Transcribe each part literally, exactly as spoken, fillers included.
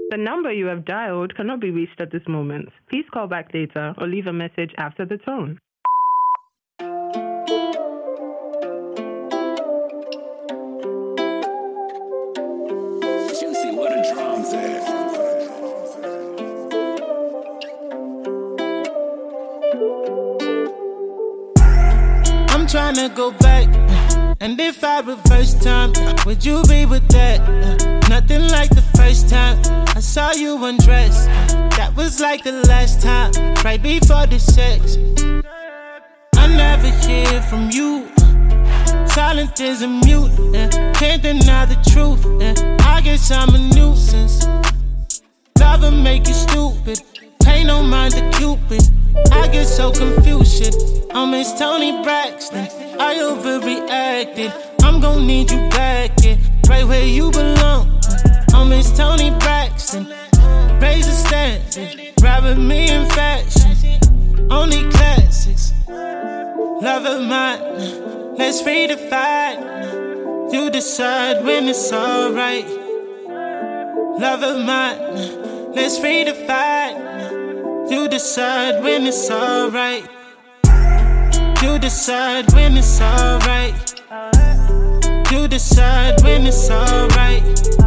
The number you have dialed cannot be reached at this moment. Please call back later or leave a message after the tone. Juicy, what a drums at? I'm tryna go back, and if I reverse time, would you be with that? Nothing like the first time I saw you undress. That was like the last time, right before the sex. I never hear from you. Silent is a mute, yeah. Can't deny the truth, yeah. I guess I'm a nuisance. Love will make you stupid. Pay no mind to Cupid. I get so confused, shit. I'm Miss Tony Braxton. I overreacted. I'm gon' need you back, yeah. Right where you belong. I'm Miss Tony Braxton. Raise the standard. Ride with me in fashion. Only classics. Love of mine. Let's redefine. You decide when it's alright. Love of mine. Let's redefine. You decide when it's alright. You decide when it's alright. You decide when it's alright.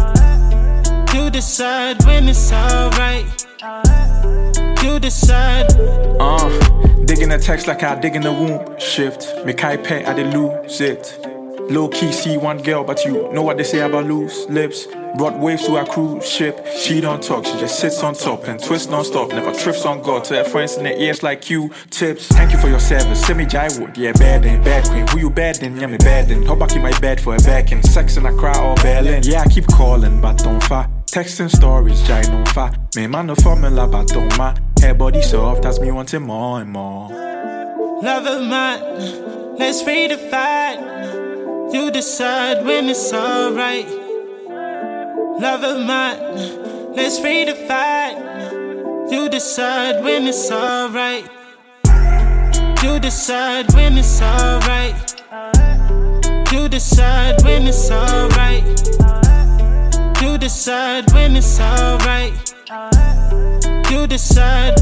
You decide when it's alright. You decide. Uh, digging the text like I dig in the womb. Shift, make I pet, I did lose it. Low key, see one girl, but you know what they say about loose lips. Brought waves to our cruise ship. She don't talk, she just sits on top and twists non-stop. Never trips on God to her friends in the ears like Q-tips. Thank you for your service, send me Jaiwood. Yeah, bad then, bad queen. Who you bad then? Yeah, me bad then. Hope I keep my bed for a back and sex and I cry all Berlin. Yeah, I keep calling, but don't fa. Texting stories, Jai no fa. Me man no formula, but don't ma. Her body soft, has me wanting more and more. Love of mine, let's redefine. You decide when it's alright. Love of mine, let's redefine. You decide when it's alright. You decide when it's alright. You decide when it's alright. You decide when it's alright. You decide.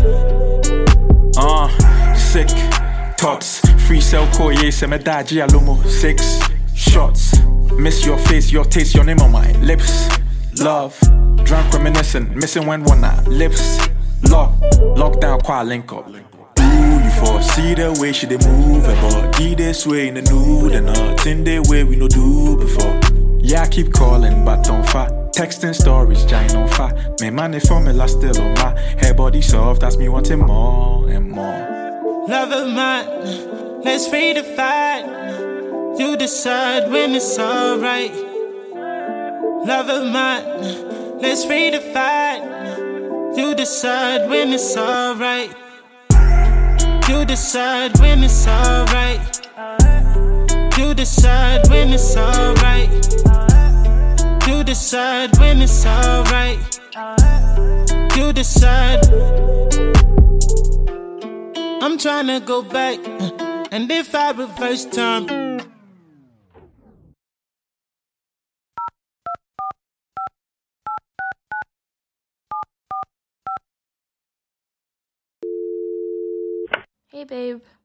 Uh, sick thoughts. Free cell core, yeah, se me daji alomo. Six shots. Miss your face, your taste, your name on my lips. Love, drunk reminiscent, missing when one night. Lips, lock, lock down, quite link up. Ooh, you foresee the way she dey move her body this way in the nude and nothing the way we no do before. Yeah, I keep calling, but don't fa. Texting stories, giant on fa. Me man, the formula still on my. Her body soft, that's me wanting more and more. Love of mine, let's redefine. You decide when it's alright. Love of mine, let's redefine. You decide when it's alright. You decide when it's alright. You decide when it's alright. You decide when it's alright. You decide. I'm tryna go back, and if I reverse time. Hey babe.